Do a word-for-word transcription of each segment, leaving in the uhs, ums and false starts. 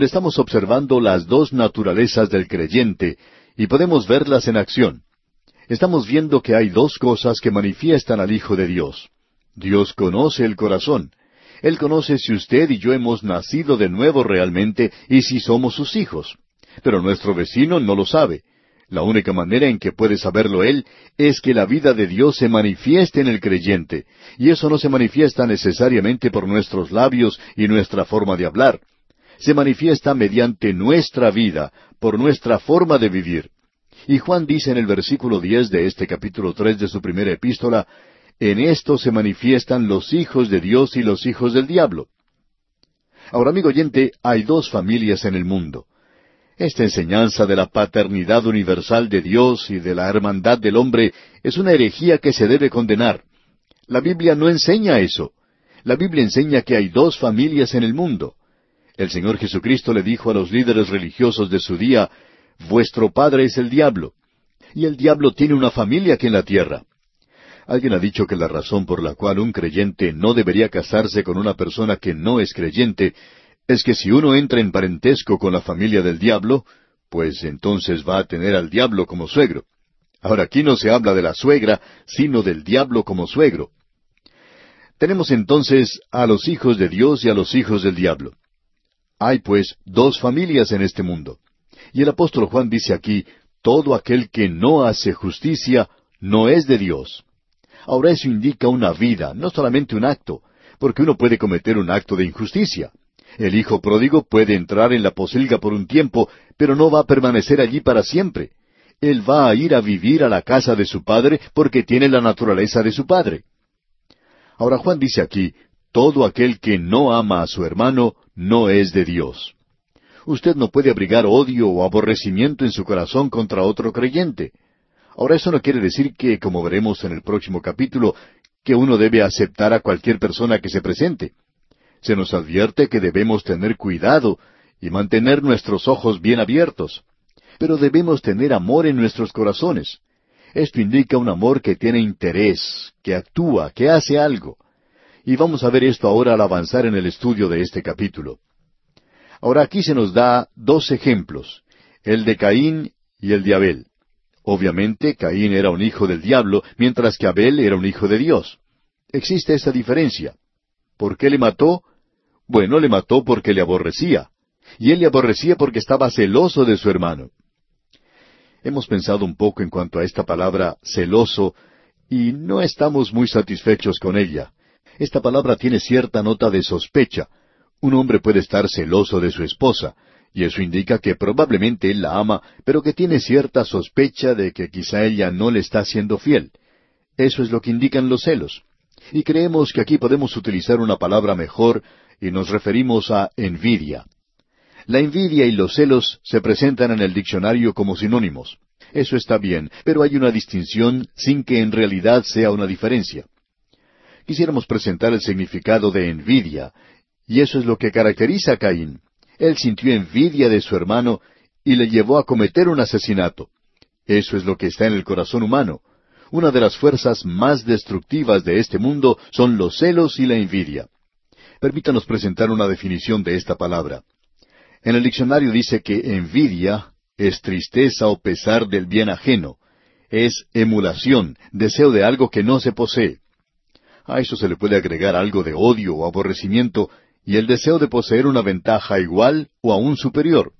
Estamos observando las dos naturalezas del creyente y podemos verlas en acción. Estamos viendo que hay dos cosas que manifiestan al Hijo de Dios. Dios conoce el corazón. Él conoce si usted y yo hemos nacido de nuevo realmente y si somos sus hijos. Pero nuestro vecino no lo sabe. La única manera en que puede saberlo él es que la vida de Dios se manifieste en el creyente, y eso no se manifiesta necesariamente por nuestros labios y nuestra forma de hablar. Se manifiesta mediante nuestra vida, por nuestra forma de vivir. Y Juan dice en el versículo diez de este capítulo tres de su primera epístola, en esto se manifiestan los hijos de Dios y los hijos del diablo. Ahora, amigo oyente, hay dos familias en el mundo. Esta enseñanza de la paternidad universal de Dios y de la hermandad del hombre es una herejía que se debe condenar. La Biblia no enseña eso. La Biblia enseña que hay dos familias en el mundo. El Señor Jesucristo le dijo a los líderes religiosos de su día, vuestro padre es el diablo, y el diablo tiene una familia aquí en la tierra. Alguien ha dicho que la razón por la cual un creyente no debería casarse con una persona que no es creyente es que si uno entra en parentesco con la familia del diablo, pues entonces va a tener al diablo como suegro. Ahora, aquí no se habla de la suegra, sino del diablo como suegro. Tenemos entonces a los hijos de Dios y a los hijos del diablo. Hay, pues, dos familias en este mundo. Y el apóstol Juan dice aquí, todo aquel que no hace justicia no es de Dios. Ahora eso indica una vida, no solamente un acto, porque uno puede cometer un acto de injusticia. El hijo pródigo puede entrar en la posilga por un tiempo, pero no va a permanecer allí para siempre. Él va a ir a vivir a la casa de su padre porque tiene la naturaleza de su padre. Ahora Juan dice aquí, todo aquel que no ama a su hermano no es de Dios. Usted no puede abrigar odio o aborrecimiento en su corazón contra otro creyente. Ahora eso no quiere decir que, como veremos en el próximo capítulo, que uno debe aceptar a cualquier persona que se presente. Se nos advierte que debemos tener cuidado y mantener nuestros ojos bien abiertos. Pero debemos tener amor en nuestros corazones. Esto indica un amor que tiene interés, que actúa, que hace algo. Y vamos a ver esto ahora al avanzar en el estudio de este capítulo. Ahora aquí se nos da dos ejemplos, el de Caín y el de Abel. Obviamente Caín era un hijo del diablo, mientras que Abel era un hijo de Dios. Existe esa diferencia. ¿Por qué le mató? Bueno, le mató porque le aborrecía. Y él le aborrecía porque estaba celoso de su hermano. Hemos pensado un poco en cuanto a esta palabra celoso, y no estamos muy satisfechos con ella. Esta palabra tiene cierta nota de sospecha. Un hombre puede estar celoso de su esposa, y eso indica que probablemente él la ama, pero que tiene cierta sospecha de que quizá ella no le está siendo fiel. Eso es lo que indican los celos. Y creemos que aquí podemos utilizar una palabra mejor, y nos referimos a envidia. La envidia y los celos se presentan en el diccionario como sinónimos. Eso está bien, pero hay una distinción sin que en realidad sea una diferencia. Quisiéramos presentar el significado de envidia, y eso es lo que caracteriza a Caín. Él sintió envidia de su hermano y le llevó a cometer un asesinato. Eso es lo que está en el corazón humano. Una de las fuerzas más destructivas de este mundo son los celos y la envidia. Permítanos presentar una definición de esta palabra. En el diccionario dice que envidia es tristeza o pesar del bien ajeno. Es emulación, deseo de algo que no se posee. A eso se le puede agregar algo de odio o aborrecimiento y el deseo de poseer una ventaja igual o aún superior.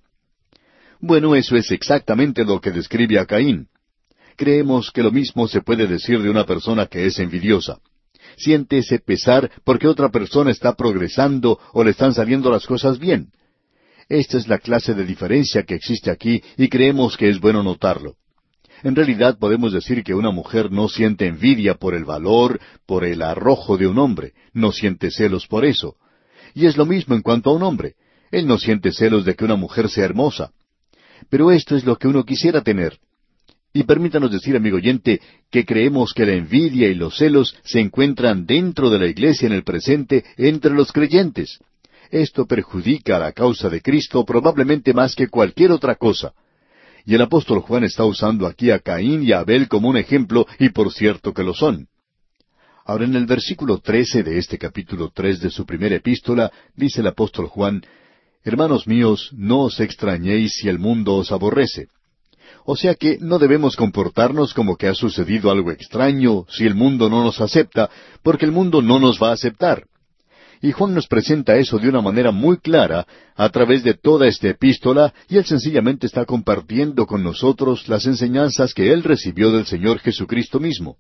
Bueno, eso es exactamente lo que describe a Caín. Creemos que lo mismo se puede decir de una persona que es envidiosa. Siente ese pesar porque otra persona está progresando o le están saliendo las cosas bien. Esta es la clase de diferencia que existe aquí y creemos que es bueno notarlo. En realidad podemos decir que una mujer no siente envidia por el valor, por el arrojo de un hombre, no siente celos por eso. Y es lo mismo en cuanto a un hombre. Él no siente celos de que una mujer sea hermosa. Pero esto es lo que uno quisiera tener. Y permítanos decir, amigo oyente, que creemos que la envidia y los celos se encuentran dentro de la iglesia en el presente entre los creyentes. Esto perjudica a la causa de Cristo probablemente más que cualquier otra cosa. Y el apóstol Juan está usando aquí a Caín y a Abel como un ejemplo, y por cierto que lo son. Ahora en el versículo trece de este capítulo tres de su primera epístola, dice el apóstol Juan, Hermanos míos, no os extrañéis si el mundo os aborrece. O sea que no debemos comportarnos como que ha sucedido algo extraño si el mundo no nos acepta, porque el mundo no nos va a aceptar. Y Juan nos presenta eso de una manera muy clara a través de toda esta epístola, y él sencillamente está compartiendo con nosotros las enseñanzas que él recibió del Señor Jesucristo mismo.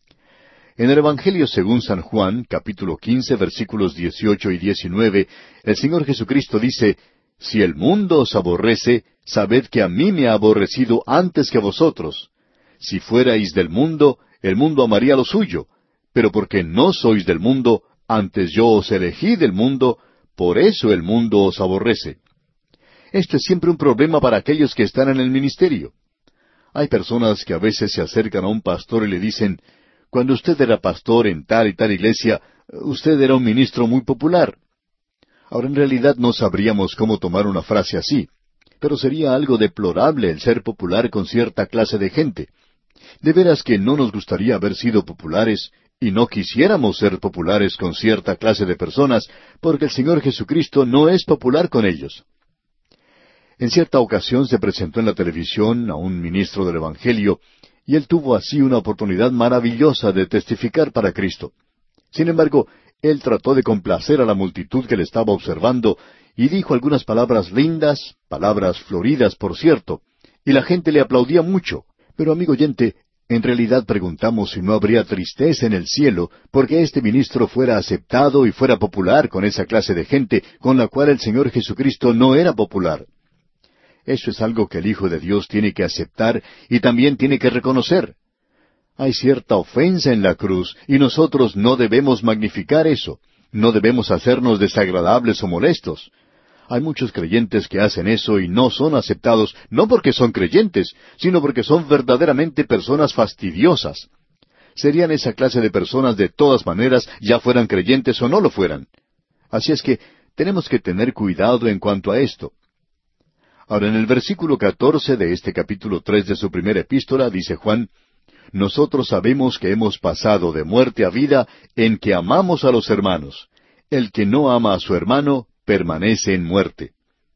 En el Evangelio según San Juan, capítulo quince, versículos dieciocho y diecinueve, el Señor Jesucristo dice, «Si el mundo os aborrece, sabed que a mí me ha aborrecido antes que a vosotros. Si fuerais del mundo, el mundo amaría lo suyo, pero porque no sois del mundo, antes yo os elegí del mundo, por eso el mundo os aborrece». Este es siempre un problema para aquellos que están en el ministerio. Hay personas que a veces se acercan a un pastor y le dicen, «Cuando usted era pastor en tal y tal iglesia, usted era un ministro muy popular». Ahora, en realidad no sabríamos cómo tomar una frase así, pero sería algo deplorable el ser popular con cierta clase de gente. De veras que no nos gustaría haber sido populares, y no quisiéramos ser populares con cierta clase de personas, porque el Señor Jesucristo no es popular con ellos. En cierta ocasión se presentó en la televisión a un ministro del Evangelio, y él tuvo así una oportunidad maravillosa de testificar para Cristo. Sin embargo, él trató de complacer a la multitud que le estaba observando, y dijo algunas palabras lindas, palabras floridas, por cierto, y la gente le aplaudía mucho. Pero, amigo oyente, en realidad preguntamos si no habría tristeza en el cielo porque este ministro fuera aceptado y fuera popular con esa clase de gente con la cual el Señor Jesucristo no era popular. Eso es algo que el Hijo de Dios tiene que aceptar y también tiene que reconocer. Hay cierta ofensa en la cruz, y nosotros no debemos magnificar eso. No debemos hacernos desagradables o molestos. Hay muchos creyentes que hacen eso y no son aceptados, no porque son creyentes, sino porque son verdaderamente personas fastidiosas. Serían esa clase de personas de todas maneras, ya fueran creyentes o no lo fueran. Así es que tenemos que tener cuidado en cuanto a esto. Ahora, en el versículo catorce de este capítulo tres de su primera epístola, dice Juan, «Nosotros sabemos que hemos pasado de muerte a vida en que amamos a los hermanos. El que no ama a su hermano, permanece en muerte».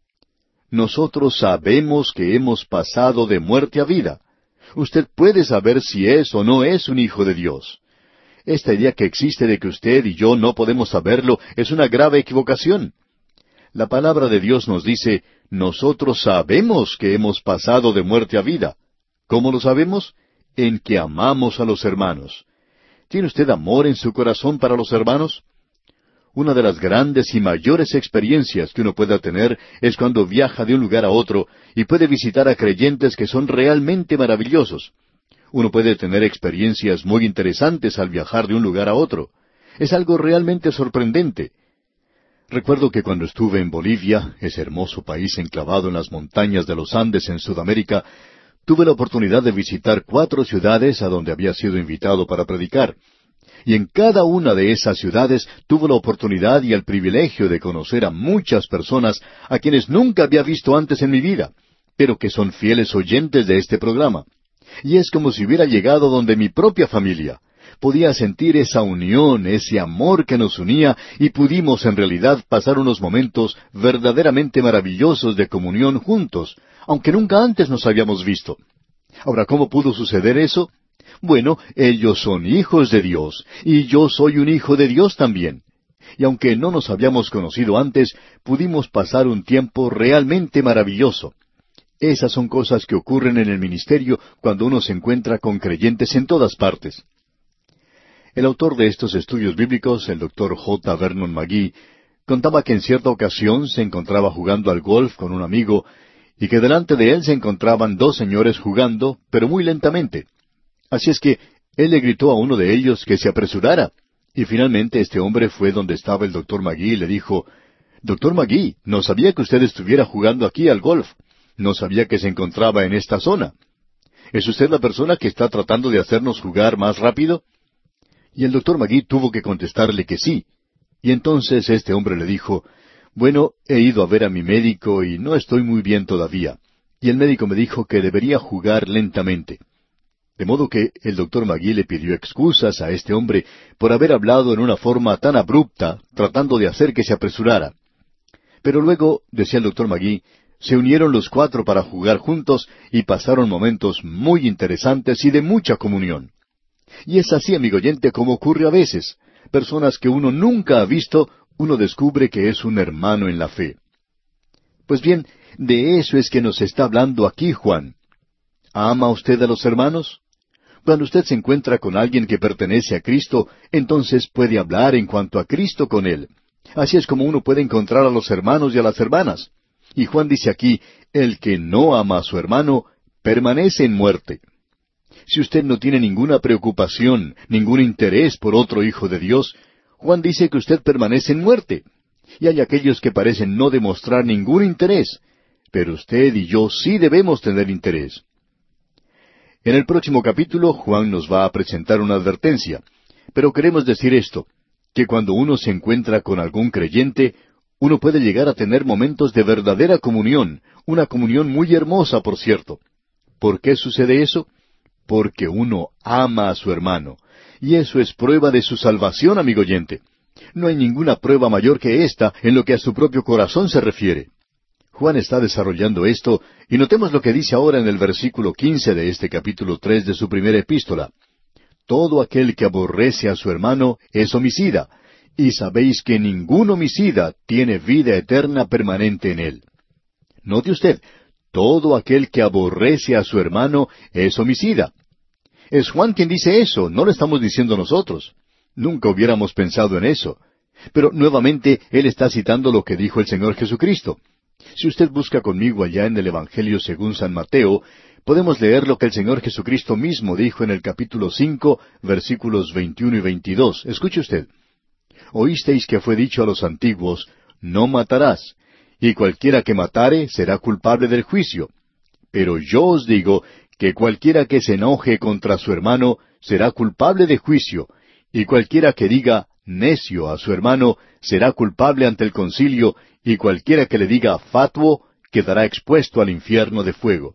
Nosotros sabemos que hemos pasado de muerte a vida. Usted puede saber si es o no es un hijo de Dios. Esta idea que existe de que usted y yo no podemos saberlo es una grave equivocación. La palabra de Dios nos dice, nosotros sabemos que hemos pasado de muerte a vida. ¿Cómo lo sabemos? En que amamos a los hermanos. ¿Tiene usted amor en su corazón para los hermanos? Una de las grandes y mayores experiencias que uno pueda tener es cuando viaja de un lugar a otro y puede visitar a creyentes que son realmente maravillosos. Uno puede tener experiencias muy interesantes al viajar de un lugar a otro. Es algo realmente sorprendente. Recuerdo que cuando estuve en Bolivia, ese hermoso país enclavado en las montañas de los Andes en Sudamérica, tuve la oportunidad de visitar cuatro ciudades a donde había sido invitado para predicar. Y en cada una de esas ciudades tuve la oportunidad y el privilegio de conocer a muchas personas a quienes nunca había visto antes en mi vida, pero que son fieles oyentes de este programa. Y es como si hubiera llegado donde mi propia familia. Podía sentir esa unión, ese amor que nos unía, y pudimos en realidad pasar unos momentos verdaderamente maravillosos de comunión juntos, aunque nunca antes nos habíamos visto. Ahora, ¿cómo pudo suceder eso? Bueno, ellos son hijos de Dios, y yo soy un hijo de Dios también. Y aunque no nos habíamos conocido antes, pudimos pasar un tiempo realmente maravilloso. Esas son cosas que ocurren en el ministerio cuando uno se encuentra con creyentes en todas partes. El autor de estos estudios bíblicos, el doctor J. Vernon McGee, contaba que en cierta ocasión se encontraba jugando al golf con un amigo y que delante de él se encontraban dos señores jugando, pero muy lentamente. Así es que él le gritó a uno de ellos que se apresurara, y finalmente este hombre fue donde estaba el doctor McGee y le dijo, «Doctor McGee, no sabía que usted estuviera jugando aquí al golf. No sabía que se encontraba en esta zona. ¿Es usted la persona que está tratando de hacernos jugar más rápido?» Y el doctor McGee tuvo que contestarle que sí. Y entonces este hombre le dijo, «Bueno, he ido a ver a mi médico y no estoy muy bien todavía. Y el médico me dijo que debería jugar lentamente». De modo que el doctor McGee le pidió excusas a este hombre por haber hablado en una forma tan abrupta, tratando de hacer que se apresurara. Pero luego, decía el doctor Magee, se unieron los cuatro para jugar juntos y pasaron momentos muy interesantes y de mucha comunión. Y es así, amigo oyente, como ocurre a veces. Personas que uno nunca ha visto, uno descubre que es un hermano en la fe. Pues bien, de eso es que nos está hablando aquí Juan. ¿Ama usted a los hermanos? Cuando usted se encuentra con alguien que pertenece a Cristo, entonces puede hablar en cuanto a Cristo con él. Así es como uno puede encontrar a los hermanos y a las hermanas. Y Juan dice aquí, el que no ama a su hermano, permanece en muerte. Si usted no tiene ninguna preocupación, ningún interés por otro hijo de Dios, Juan dice que usted permanece en muerte. Y hay aquellos que parecen no demostrar ningún interés, pero usted y yo sí debemos tener interés. En el próximo capítulo, Juan nos va a presentar una advertencia, pero queremos decir esto, que cuando uno se encuentra con algún creyente, uno puede llegar a tener momentos de verdadera comunión, una comunión muy hermosa, por cierto. ¿Por qué sucede eso? Porque uno ama a su hermano, y eso es prueba de su salvación, amigo oyente. No hay ninguna prueba mayor que esta en lo que a su propio corazón se refiere. Juan está desarrollando esto, y notemos lo que dice ahora en el versículo quince de este capítulo tres de su primera epístola. Todo aquel que aborrece a su hermano es homicida, y sabéis que ningún homicida tiene vida eterna permanente en él. Note usted, todo aquel que aborrece a su hermano es homicida. Es Juan quien dice eso, no lo estamos diciendo nosotros. Nunca hubiéramos pensado en eso. Pero nuevamente él está citando lo que dijo el Señor Jesucristo. Si usted busca conmigo allá en el Evangelio según San Mateo, podemos leer lo que el Señor Jesucristo mismo dijo en el capítulo cinco, versículos veintiuno y veintidós. Escuche usted. Oísteis que fue dicho a los antiguos, no matarás, y cualquiera que matare será culpable del juicio. Pero yo os digo que cualquiera que se enoje contra su hermano será culpable de juicio, y cualquiera que diga necio a su hermano será culpable ante el concilio, y cualquiera que le diga fatuo quedará expuesto al infierno de fuego.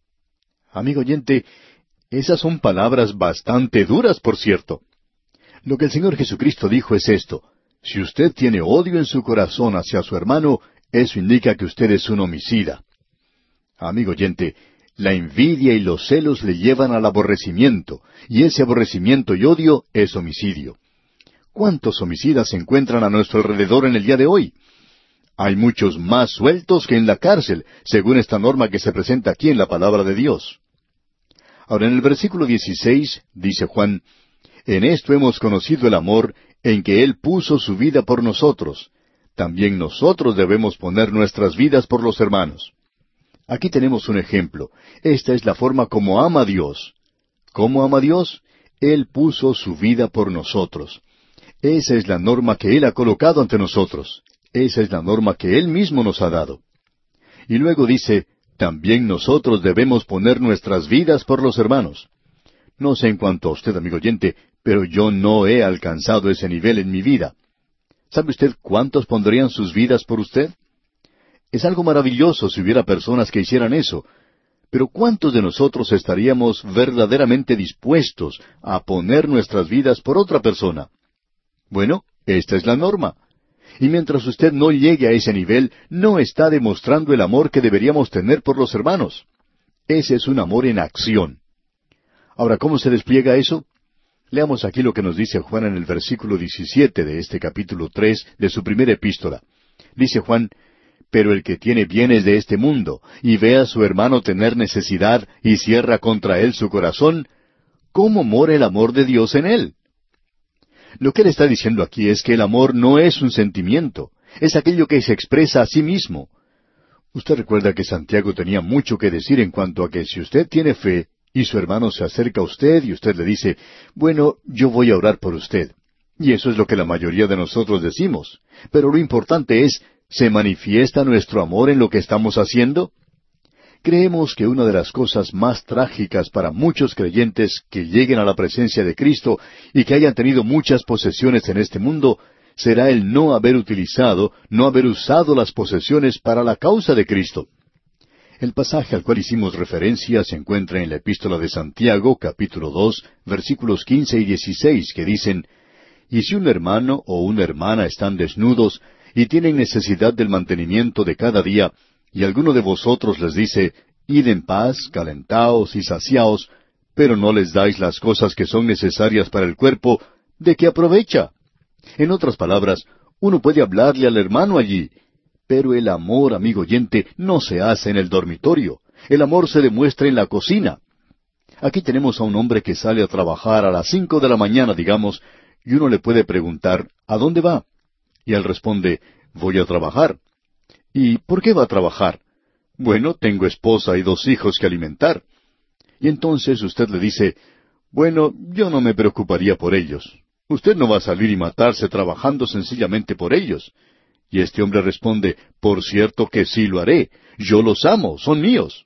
Amigo oyente, esas son palabras bastante duras, por cierto. Lo que el Señor Jesucristo dijo es esto: si usted tiene odio en su corazón hacia su hermano, eso indica que usted es un homicida. Amigo oyente, la envidia y los celos le llevan al aborrecimiento, y ese aborrecimiento y odio es homicidio. ¿Cuántos homicidas se encuentran a nuestro alrededor en el día de hoy? Hay muchos más sueltos que en la cárcel, según esta norma que se presenta aquí en la palabra de Dios. Ahora, en el versículo dieciséis, dice Juan, en esto hemos conocido el amor, en que Él puso su vida por nosotros. También nosotros debemos poner nuestras vidas por los hermanos. Aquí tenemos un ejemplo. Esta es la forma como ama a Dios. ¿Cómo ama a Dios? Él puso su vida por nosotros. Esa es la norma que Él ha colocado ante nosotros. Esa es la norma que Él mismo nos ha dado. Y luego dice, también nosotros debemos poner nuestras vidas por los hermanos. No sé en cuanto a usted, amigo oyente, pero yo no he alcanzado ese nivel en mi vida. ¿Sabe usted cuántos pondrían sus vidas por usted? Es algo maravilloso si hubiera personas que hicieran eso, pero ¿cuántos de nosotros estaríamos verdaderamente dispuestos a poner nuestras vidas por otra persona? Bueno, esta es la norma. Y mientras usted no llegue a ese nivel, no está demostrando el amor que deberíamos tener por los hermanos. Ese es un amor en acción. Ahora, ¿cómo se despliega eso? Leamos aquí lo que nos dice Juan en el versículo diecisiete de este capítulo tres de su primera epístola. Dice Juan, pero el que tiene bienes de este mundo, y ve a su hermano tener necesidad, y cierra contra él su corazón, ¿cómo mora el amor de Dios en él? Lo que él está diciendo aquí es que el amor no es un sentimiento, es aquello que se expresa a sí mismo. Usted recuerda que Santiago tenía mucho que decir en cuanto a que si usted tiene fe, y su hermano se acerca a usted y usted le dice, bueno, yo voy a orar por usted. Y eso es lo que la mayoría de nosotros decimos. Pero lo importante es, ¿se manifiesta nuestro amor en lo que estamos haciendo? Creemos que una de las cosas más trágicas para muchos creyentes que lleguen a la presencia de Cristo y que hayan tenido muchas posesiones en este mundo, será el no haber utilizado, no haber usado las posesiones para la causa de Cristo. El pasaje al cual hicimos referencia se encuentra en la Epístola de Santiago, capítulo dos, versículos quince y dieciséis, que dicen, «Y si un hermano o una hermana están desnudos, y tienen necesidad del mantenimiento de cada día, y alguno de vosotros les dice, id en paz, calentaos y saciaos, pero no les dais las cosas que son necesarias para el cuerpo, ¿de qué aprovecha? En otras palabras, uno puede hablarle al hermano allí, pero el amor, amigo oyente, no se hace en el dormitorio. El amor se demuestra en la cocina. Aquí tenemos a un hombre que sale a trabajar a las cinco de la mañana, digamos, y uno le puede preguntar, ¿a dónde va? Y él responde, voy a trabajar. ¿Y por qué va a trabajar? Bueno, tengo esposa y dos hijos que alimentar. Y entonces usted le dice, bueno, yo no me preocuparía por ellos. Usted no va a salir y matarse trabajando sencillamente por ellos. Y este hombre responde, por cierto que sí lo haré. Yo los amo, son míos.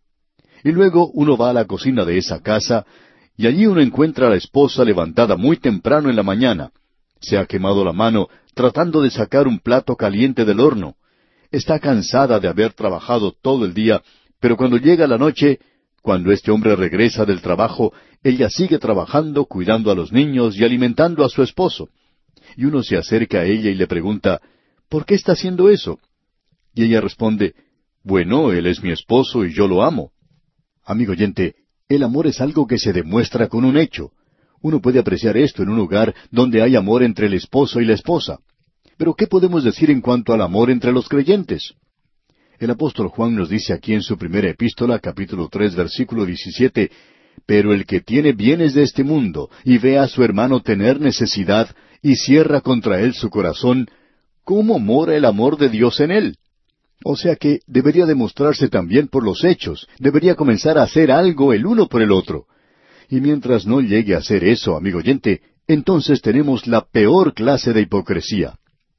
Y luego uno va a la cocina de esa casa, y allí uno encuentra a la esposa levantada muy temprano en la mañana. Se ha quemado la mano tratando de sacar un plato caliente del horno. Está cansada de haber trabajado todo el día, pero cuando llega la noche, cuando este hombre regresa del trabajo, ella sigue trabajando, cuidando a los niños y alimentando a su esposo. Y uno se acerca a ella y le pregunta, ¿por qué está haciendo eso? Y ella responde, bueno, él es mi esposo y yo lo amo. Amigo oyente, el amor es algo que se demuestra con un hecho. Uno puede apreciar esto en un hogar donde hay amor entre el esposo y la esposa. Pero ¿qué podemos decir en cuanto al amor entre los creyentes? El apóstol Juan nos dice aquí en su primera epístola, capítulo tres, versículo diecisiete, pero el que tiene bienes de este mundo y ve a su hermano tener necesidad y cierra contra él su corazón, ¿cómo mora el amor de Dios en él? O sea que debería demostrarse también por los hechos, debería comenzar a hacer algo el uno por el otro. Y mientras no llegue a hacer eso, amigo oyente, entonces tenemos la peor clase de hipocresía.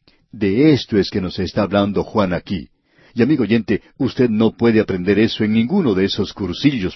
De esto es que nos está hablando Juan aquí. Y amigo oyente, usted no puede aprender eso en ninguno de esos cursillos.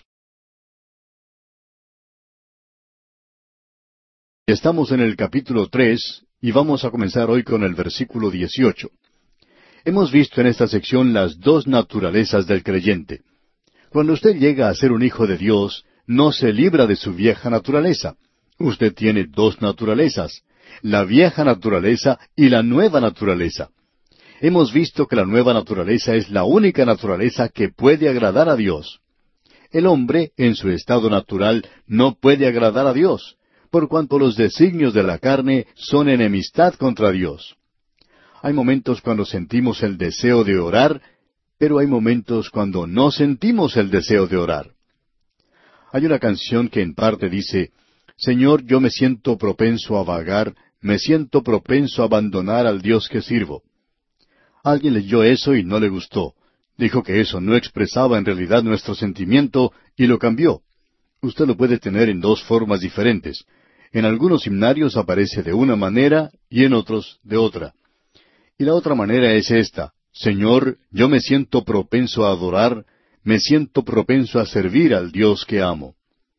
Estamos en el capítulo tres y vamos a comenzar hoy con el versículo dieciocho. Hemos visto en esta sección las dos naturalezas del creyente. Cuando usted llega a ser un hijo de Dios, no se libra de su vieja naturaleza. Usted tiene dos naturalezas, la vieja naturaleza y la nueva naturaleza. Hemos visto que la nueva naturaleza es la única naturaleza que puede agradar a Dios. El hombre, en su estado natural, no puede agradar a Dios, por cuanto los designios de la carne son enemistad contra Dios. Hay momentos cuando sentimos el deseo de orar, pero hay momentos cuando no sentimos el deseo de orar. Hay una canción que en parte dice, Señor, yo me siento propenso a vagar, me siento propenso a abandonar al Dios que sirvo. Alguien leyó eso y no le gustó. Dijo que eso no expresaba en realidad nuestro sentimiento y lo cambió. Usted lo puede tener en dos formas diferentes. En algunos himnarios aparece de una manera y en otros de otra. Y la otra manera es esta, Señor, yo me siento propenso a adorar, me siento propenso a servir al Dios que amo.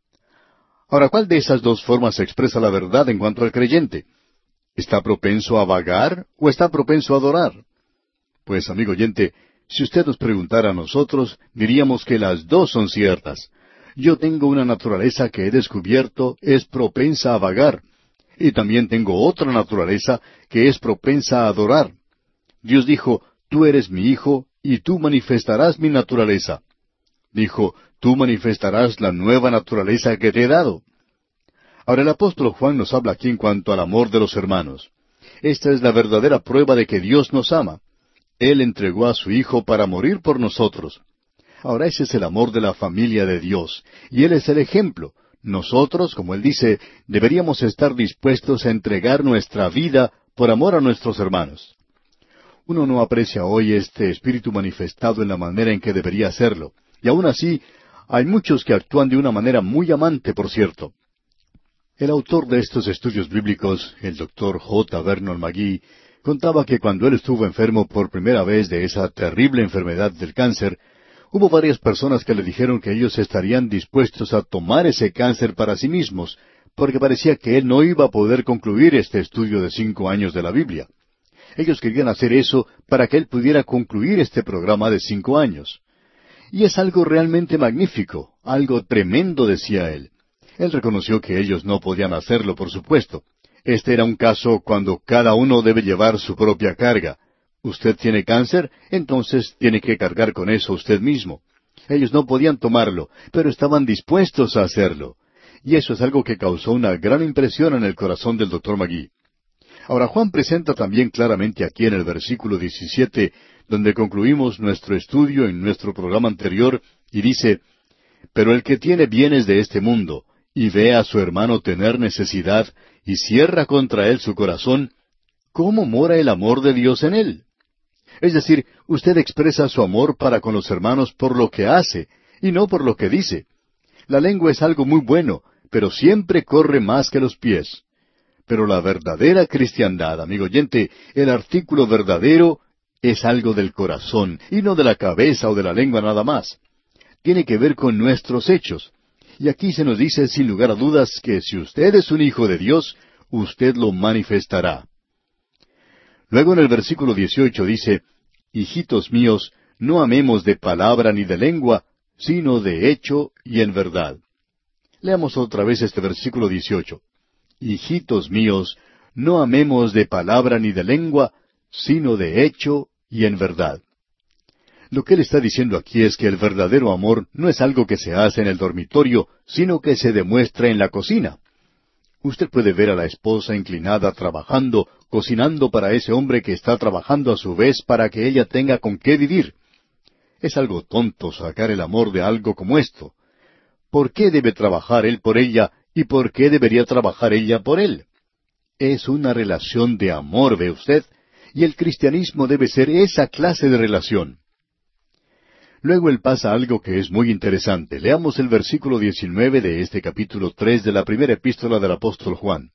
Ahora, ¿cuál de esas dos formas expresa la verdad en cuanto al creyente? ¿Está propenso a vagar o está propenso a adorar? Pues, amigo oyente, si usted nos preguntara a nosotros, diríamos que las dos son ciertas. Yo tengo una naturaleza que he descubierto es propensa a vagar, y también tengo otra naturaleza que es propensa a adorar. Dios dijo, tú eres mi hijo, y tú manifestarás mi naturaleza. Dijo, tú manifestarás la nueva naturaleza que te he dado. Ahora el apóstol Juan nos habla aquí en cuanto al amor de los hermanos. Esta es la verdadera prueba de que Dios nos ama. Él entregó a su Hijo para morir por nosotros. Ahora ese es el amor de la familia de Dios, y Él es el ejemplo. Nosotros, como Él dice, deberíamos estar dispuestos a entregar nuestra vida por amor a nuestros hermanos. Uno no aprecia hoy este espíritu manifestado en la manera en que debería hacerlo. Y aún así, hay muchos que actúan de una manera muy amante, por cierto. El autor de estos estudios bíblicos, el doctor J. Vernon McGee, contaba que cuando él estuvo enfermo por primera vez de esa terrible enfermedad del cáncer, hubo varias personas que le dijeron que ellos estarían dispuestos a tomar ese cáncer para sí mismos, porque parecía que él no iba a poder concluir este estudio de cinco años de la Biblia. Ellos querían hacer eso para que él pudiera concluir este programa de cinco años. Y es algo realmente magnífico, algo tremendo, decía él. Él reconoció que ellos no podían hacerlo, por supuesto. Este era un caso cuando cada uno debe llevar su propia carga. Usted tiene cáncer, entonces tiene que cargar con eso usted mismo. Ellos no podían tomarlo, pero estaban dispuestos a hacerlo. Y eso es algo que causó una gran impresión en el corazón del doctor Magee. Ahora, Juan presenta también claramente aquí en el versículo diecisiete, donde concluimos nuestro estudio en nuestro programa anterior, y dice, «Pero el que tiene bienes de este mundo, y ve a su hermano tener necesidad, y cierra contra él su corazón, ¿cómo mora el amor de Dios en él?» Es decir, usted expresa su amor para con los hermanos por lo que hace, y no por lo que dice. La lengua es algo muy bueno, pero siempre corre más que los pies. Pero la verdadera cristiandad, amigo oyente, el artículo verdadero, es algo del corazón, y no de la cabeza o de la lengua nada más. Tiene que ver con nuestros hechos. Y aquí se nos dice sin lugar a dudas que si usted es un hijo de Dios, usted lo manifestará. Luego en el versículo dieciocho dice, «Hijitos míos, no amemos de palabra ni de lengua, sino de hecho y en verdad». Leamos otra vez este versículo dieciocho. «Hijitos míos, no amemos de palabra ni de lengua, sino de hecho y en verdad». Lo que él está diciendo aquí es que el verdadero amor no es algo que se hace en el dormitorio, sino que se demuestra en la cocina. Usted puede ver a la esposa inclinada trabajando, cocinando para ese hombre que está trabajando a su vez para que ella tenga con qué vivir. Es algo tonto sacar el amor de algo como esto. ¿Por qué debe trabajar él por ella y por qué debería trabajar ella por él? Es una relación de amor, ¿ve usted? Y el cristianismo debe ser esa clase de relación. Luego él pasa algo que es muy interesante. Leamos el versículo diecinueve de este capítulo tres de la primera epístola del apóstol Juan.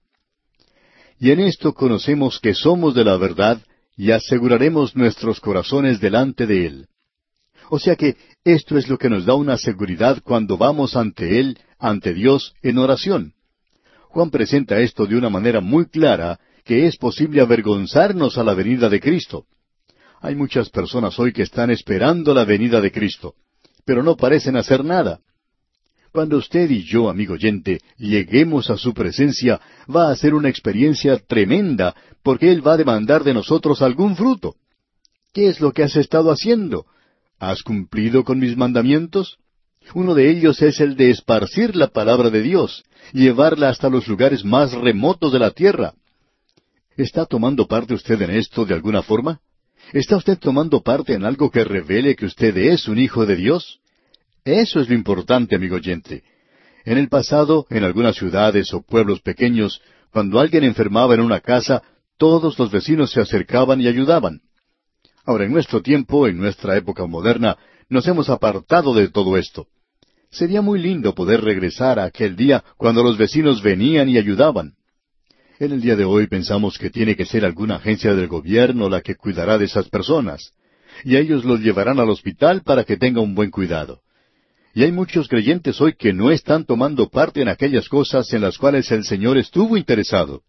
«Y en esto conocemos que somos de la verdad, y aseguraremos nuestros corazones delante de Él». O sea que esto es lo que nos da una seguridad cuando vamos ante Él, ante Dios, en oración. Juan presenta esto de una manera muy clara, que es posible avergonzarnos a la venida de Cristo. Hay muchas personas hoy que están esperando la venida de Cristo, pero no parecen hacer nada. Cuando usted y yo, amigo oyente, lleguemos a su presencia, va a ser una experiencia tremenda, porque Él va a demandar de nosotros algún fruto. ¿Qué es lo que has estado haciendo? ¿Has cumplido con mis mandamientos? Uno de ellos es el de esparcir la palabra de Dios, llevarla hasta los lugares más remotos de la tierra. ¿Está tomando parte usted en esto de alguna forma? ¿Está usted tomando parte en algo que revele que usted es un hijo de Dios? Eso es lo importante, amigo oyente. En el pasado, en algunas ciudades o pueblos pequeños, cuando alguien enfermaba en una casa, todos los vecinos se acercaban y ayudaban. Ahora, en nuestro tiempo, en nuestra época moderna, nos hemos apartado de todo esto. Sería muy lindo poder regresar a aquel día cuando los vecinos venían y ayudaban. En el día de hoy pensamos que tiene que ser alguna agencia del gobierno la que cuidará de esas personas, y ellos los llevarán al hospital para que tenga un buen cuidado. Y hay muchos creyentes hoy que no están tomando parte en aquellas cosas en las cuales el Señor estuvo interesado.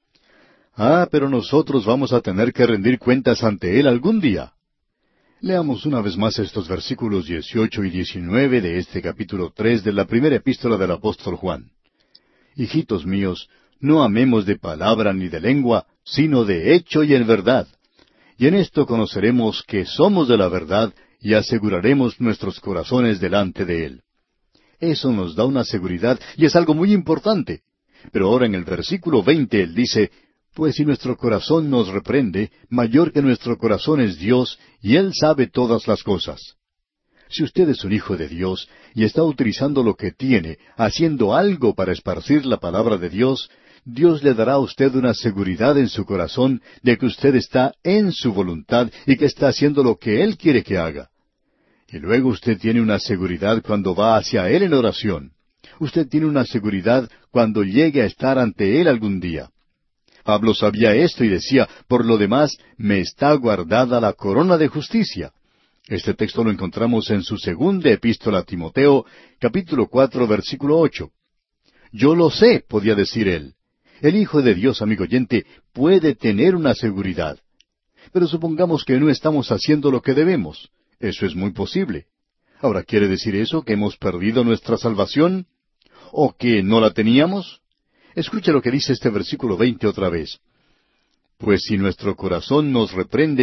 Ah, pero nosotros vamos a tener que rendir cuentas ante Él algún día. Leamos una vez más estos versículos dieciocho y diecinueve de este capítulo tres de la primera epístola del apóstol Juan. Hijitos míos, no amemos de palabra ni de lengua, sino de hecho y en verdad. Y en esto conoceremos que somos de la verdad y aseguraremos nuestros corazones delante de Él. Eso nos da una seguridad y es algo muy importante. Pero ahora en el versículo veinte Él dice, «Pues si nuestro corazón nos reprende, mayor que nuestro corazón es Dios, y Él sabe todas las cosas». Si usted es un hijo de Dios y está utilizando lo que tiene, haciendo algo para esparcir la palabra de Dios, Dios le dará a usted una seguridad en su corazón de que usted está en su voluntad y que está haciendo lo que Él quiere que haga. Y luego usted tiene una seguridad cuando va hacia Él en oración. Usted tiene una seguridad cuando llegue a estar ante Él algún día. Pablo sabía esto y decía, «Por lo demás, me está guardada la corona de justicia». Este texto lo encontramos en su segunda epístola a Timoteo, capítulo cuatro, versículo ocho. «Yo lo sé», podía decir él. El Hijo de Dios, amigo oyente, puede tener una seguridad. Pero supongamos que no estamos haciendo lo que debemos. Eso es muy posible. Ahora, ¿quiere decir eso que hemos perdido nuestra salvación? ¿O que no la teníamos? Escuche lo que dice este versículo veinte otra vez. «Pues si nuestro corazón nos reprende,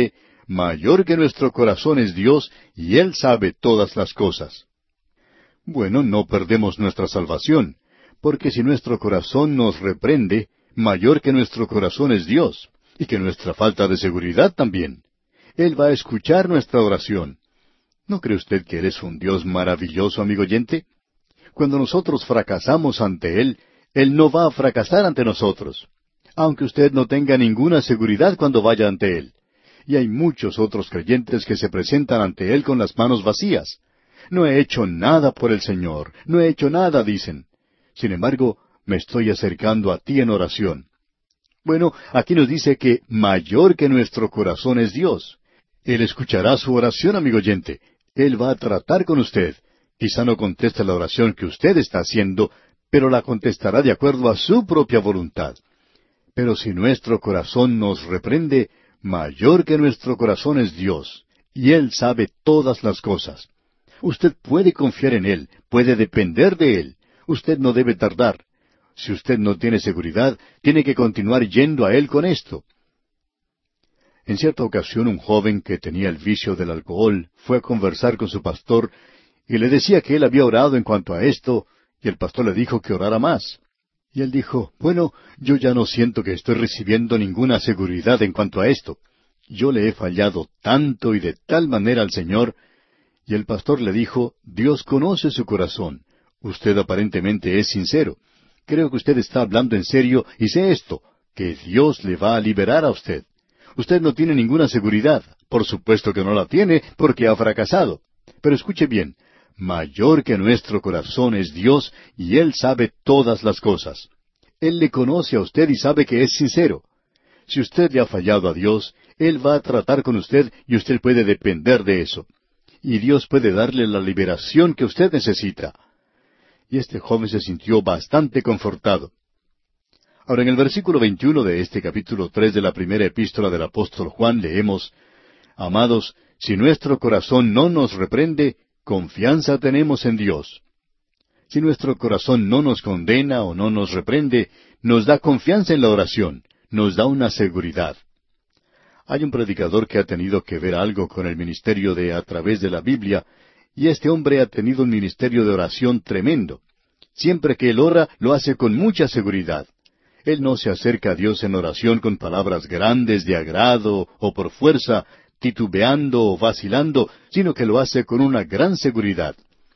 mayor que nuestro corazón es Dios, y Él sabe todas las cosas. Bueno, no perdemos nuestra salvación, porque si nuestro corazón nos reprende, mayor que nuestro corazón es Dios, y que nuestra falta de seguridad también. Él va a escuchar nuestra oración. ¿No cree usted que Él es un Dios maravilloso, amigo oyente? Cuando nosotros fracasamos ante Él, Él no va a fracasar ante nosotros, aunque usted no tenga ninguna seguridad cuando vaya ante Él. Y hay muchos otros creyentes que se presentan ante Él con las manos vacías. No he hecho nada por el Señor, no he hecho nada, dicen. Sin embargo, me estoy acercando a ti en oración. Bueno, aquí nos dice que mayor que nuestro corazón es Dios. Él escuchará su oración, amigo oyente. Él va a tratar con usted. Quizá no conteste la oración que usted está haciendo, pero la contestará de acuerdo a su propia voluntad. Pero si nuestro corazón nos reprende, mayor que nuestro corazón es Dios, y Él sabe todas las cosas. Usted puede confiar en Él, puede depender de Él. Usted no debe tardar. Si usted no tiene seguridad, tiene que continuar yendo a Él con esto. En cierta ocasión, un joven que tenía el vicio del alcohol fue a conversar con su pastor y le decía que él había orado en cuanto a esto, y el pastor le dijo que orara más. Y él dijo, bueno, yo ya no siento que estoy recibiendo ninguna seguridad en cuanto a esto. Yo le he fallado tanto y de tal manera al Señor. Y el pastor le dijo, Dios conoce su corazón. Usted aparentemente es sincero. Creo que usted está hablando en serio y sé esto, que Dios le va a liberar a usted. Usted no tiene ninguna seguridad. Por supuesto que no la tiene porque ha fracasado. Pero escuche bien, mayor que nuestro corazón es Dios y Él sabe todas las cosas. Él le conoce a usted y sabe que es sincero. Si usted le ha fallado a Dios, Él va a tratar con usted y usted puede depender de eso. Y Dios puede darle la liberación que usted necesita. Y este joven se sintió bastante confortado. Ahora, en el versículo veintiuno de este capítulo tres de la primera epístola del apóstol Juan leemos, Amados, si nuestro corazón no nos reprende, confianza tenemos en Dios. Si nuestro corazón no nos condena o no nos reprende, nos da confianza en la oración, nos da una seguridad. Hay un predicador que ha tenido que ver algo con el ministerio de a través de la Biblia, y este hombre ha tenido un ministerio de oración tremendo. Siempre que él ora, lo hace con mucha seguridad. Él no se acerca a Dios en oración con palabras grandes de agrado o por fuerza, titubeando o vacilando, sino que lo hace con una gran seguridad.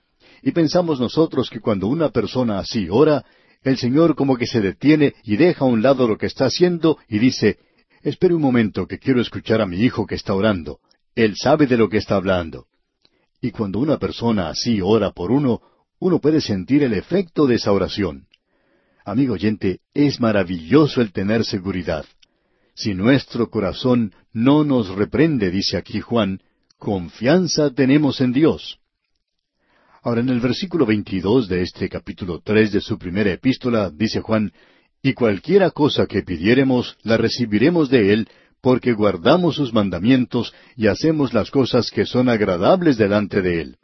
Y pensamos nosotros que cuando una persona así ora, el Señor como que se detiene y deja a un lado lo que está haciendo y dice, espere un momento que quiero escuchar a mi hijo que está orando. Él sabe de lo que está hablando. Y cuando una persona así ora por uno, uno puede sentir el efecto de esa oración. Amigo oyente, es maravilloso el tener seguridad. Si nuestro corazón no nos reprende, dice aquí Juan, confianza tenemos en Dios. Ahora, en el versículo veintidós de este capítulo tres de su primera epístola, dice Juan, y cualquiera cosa que pidiéremos, la recibiremos de Él, porque guardamos sus mandamientos y hacemos las cosas que son agradables delante de Él.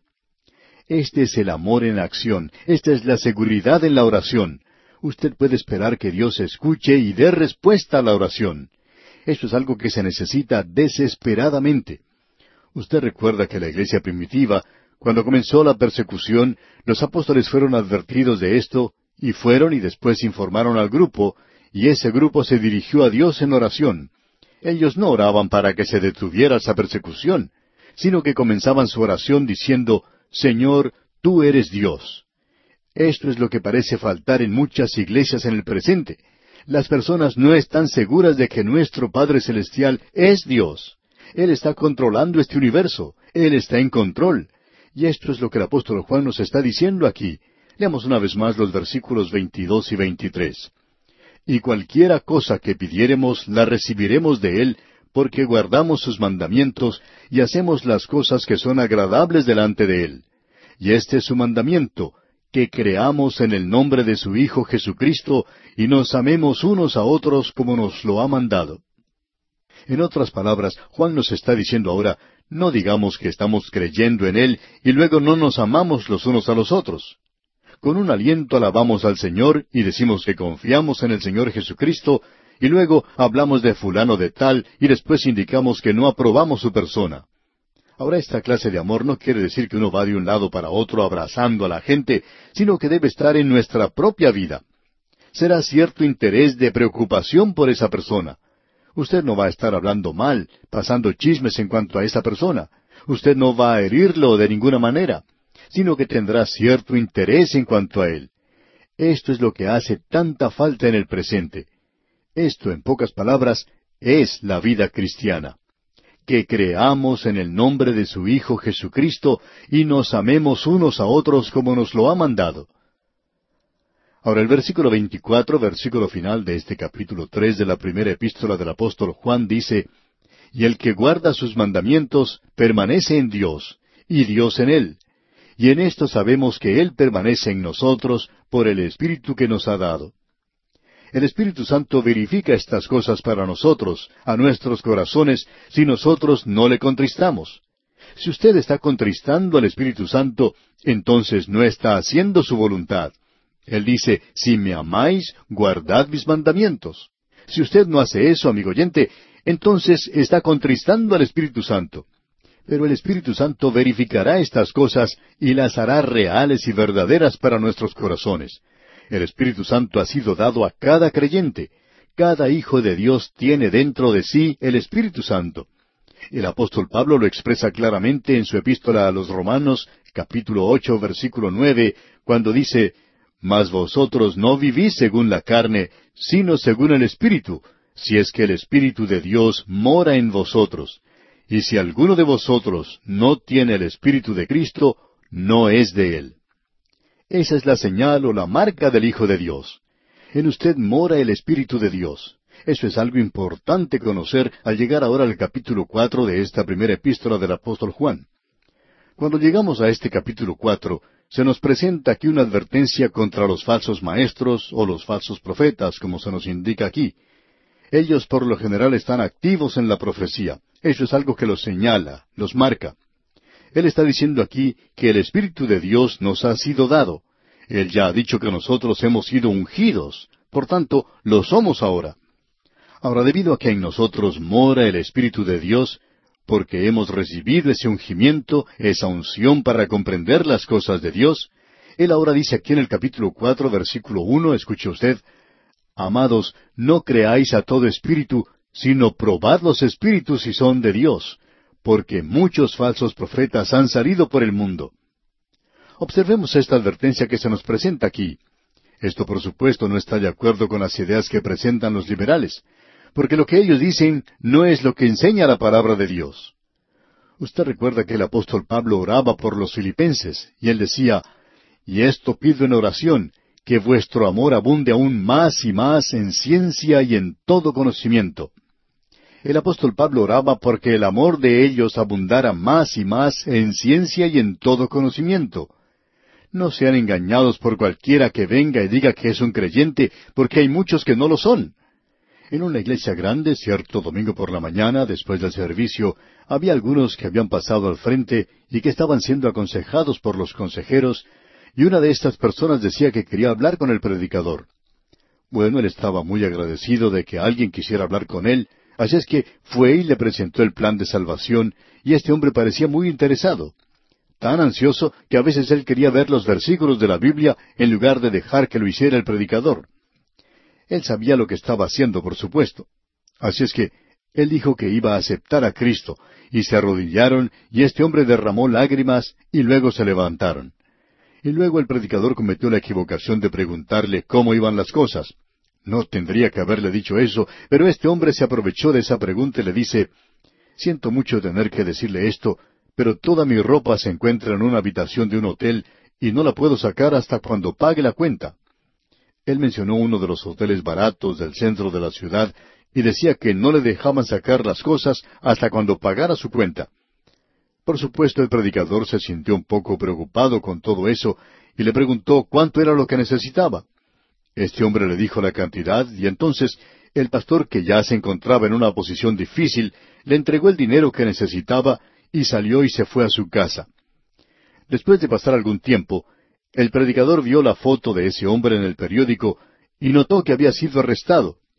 Este es el amor en acción, esta es la seguridad en la oración. Usted puede esperar que Dios escuche y dé respuesta a la oración. Esto es algo que se necesita desesperadamente. Usted recuerda que la iglesia primitiva, cuando comenzó la persecución, los apóstoles fueron advertidos de esto, y fueron y después informaron al grupo, y ese grupo se dirigió a Dios en oración. Ellos no oraban para que se detuviera esa persecución, sino que comenzaban su oración diciendo, Señor, tú eres Dios. Esto es lo que parece faltar en muchas iglesias en el presente. Las personas no están seguras de que nuestro Padre Celestial es Dios. Él está controlando este universo. Él está en control. Y esto es lo que el apóstol Juan nos está diciendo aquí. Leamos una vez más los versículos veintidós y veintitrés. Y cualquiera cosa que pidiéremos, la recibiremos de Él, porque guardamos sus mandamientos y hacemos las cosas que son agradables delante de Él. Y este es su mandamiento, que creamos en el nombre de su Hijo Jesucristo y nos amemos unos a otros como nos lo ha mandado. En otras palabras, Juan nos está diciendo ahora, no digamos que estamos creyendo en Él y luego no nos amamos los unos a los otros. Con un aliento alabamos al Señor y decimos que confiamos en el Señor Jesucristo y luego hablamos de fulano de tal, y después indicamos que no aprobamos su persona. Ahora, esta clase de amor no quiere decir que uno va de un lado para otro abrazando a la gente, sino que debe estar en nuestra propia vida. Será cierto interés de preocupación por esa persona. Usted no va a estar hablando mal, pasando chismes en cuanto a esa persona. Usted no va a herirlo de ninguna manera, sino que tendrá cierto interés en cuanto a él. Esto es lo que hace tanta falta en el presente. Esto, en pocas palabras, es la vida cristiana. Que creamos en el nombre de su Hijo Jesucristo y nos amemos unos a otros como nos lo ha mandado. Ahora el versículo veinticuatro, versículo final de este capítulo tres de la primera epístola del apóstol Juan dice, «Y el que guarda sus mandamientos permanece en Dios, y Dios en él. Y en esto sabemos que Él permanece en nosotros por el Espíritu que nos ha dado». El Espíritu Santo verifica estas cosas para nosotros, a nuestros corazones, si nosotros no le contristamos. Si usted está contristando al Espíritu Santo, entonces no está haciendo su voluntad. Él dice, si me amáis, guardad mis mandamientos. Si usted no hace eso, amigo oyente, entonces está contristando al Espíritu Santo. Pero el Espíritu Santo verificará estas cosas y las hará reales y verdaderas para nuestros corazones. El Espíritu Santo ha sido dado a cada creyente. Cada hijo de Dios tiene dentro de sí el Espíritu Santo. El apóstol Pablo lo expresa claramente en su epístola a los Romanos, capítulo ocho, versículo nueve, cuando dice, «Mas vosotros no vivís según la carne, sino según el Espíritu, si es que el Espíritu de Dios mora en vosotros. Y si alguno de vosotros no tiene el Espíritu de Cristo, no es de él». Esa es la señal o la marca del Hijo de Dios. En usted mora el Espíritu de Dios. Eso es algo importante conocer al llegar ahora al capítulo cuatro de esta primera epístola del apóstol Juan. Cuando llegamos a este capítulo cuatro, se nos presenta aquí una advertencia contra los falsos maestros o los falsos profetas, como se nos indica aquí. Ellos por lo general están activos en la profecía. Eso es algo que los señala, los marca. Él está diciendo aquí que el Espíritu de Dios nos ha sido dado. Él ya ha dicho que nosotros hemos sido ungidos. Por tanto, lo somos ahora. Ahora, debido a que en nosotros mora el Espíritu de Dios, porque hemos recibido ese ungimiento, esa unción para comprender las cosas de Dios, Él ahora dice aquí en el capítulo cuatro, versículo uno, escuche usted, «Amados, no creáis a todo espíritu, sino probad los espíritus si son de Dios, porque muchos falsos profetas han salido por el mundo». Observemos esta advertencia que se nos presenta aquí. Esto, por supuesto, no está de acuerdo con las ideas que presentan los liberales, porque lo que ellos dicen no es lo que enseña la palabra de Dios. Usted recuerda que el apóstol Pablo oraba por los filipenses, y él decía, «Y esto pido en oración, que vuestro amor abunde aún más y más en ciencia y en todo conocimiento». El apóstol Pablo oraba porque el amor de ellos abundara más y más en ciencia y en todo conocimiento. No sean engañados por cualquiera que venga y diga que es un creyente, porque hay muchos que no lo son. En una iglesia grande, cierto domingo por la mañana, después del servicio, había algunos que habían pasado al frente y que estaban siendo aconsejados por los consejeros, y una de estas personas decía que quería hablar con el predicador. Bueno, él estaba muy agradecido de que alguien quisiera hablar con él, así es que fue y le presentó el plan de salvación, y este hombre parecía muy interesado. Tan ansioso que a veces él quería ver los versículos de la Biblia en lugar de dejar que lo hiciera el predicador. Él sabía lo que estaba haciendo, por supuesto. Así es que él dijo que iba a aceptar a Cristo, y se arrodillaron, y este hombre derramó lágrimas, y luego se levantaron. Y luego el predicador cometió la equivocación de preguntarle cómo iban las cosas. No tendría que haberle dicho eso, pero este hombre se aprovechó de esa pregunta y le dice, «Siento mucho tener que decirle esto, pero toda mi ropa se encuentra en una habitación de un hotel y no la puedo sacar hasta cuando pague la cuenta». Él mencionó uno de los hoteles baratos del centro de la ciudad y decía que no le dejaban sacar las cosas hasta cuando pagara su cuenta. Por supuesto, el predicador se sintió un poco preocupado con todo eso y le preguntó cuánto era lo que necesitaba. Este hombre le dijo la cantidad y entonces el pastor, que ya se encontraba en una posición difícil, le entregó el dinero que necesitaba y salió y se fue a su casa. Después de pasar algún tiempo, el predicador vio la foto de ese hombre en el periódico y notó que había sido arrestado.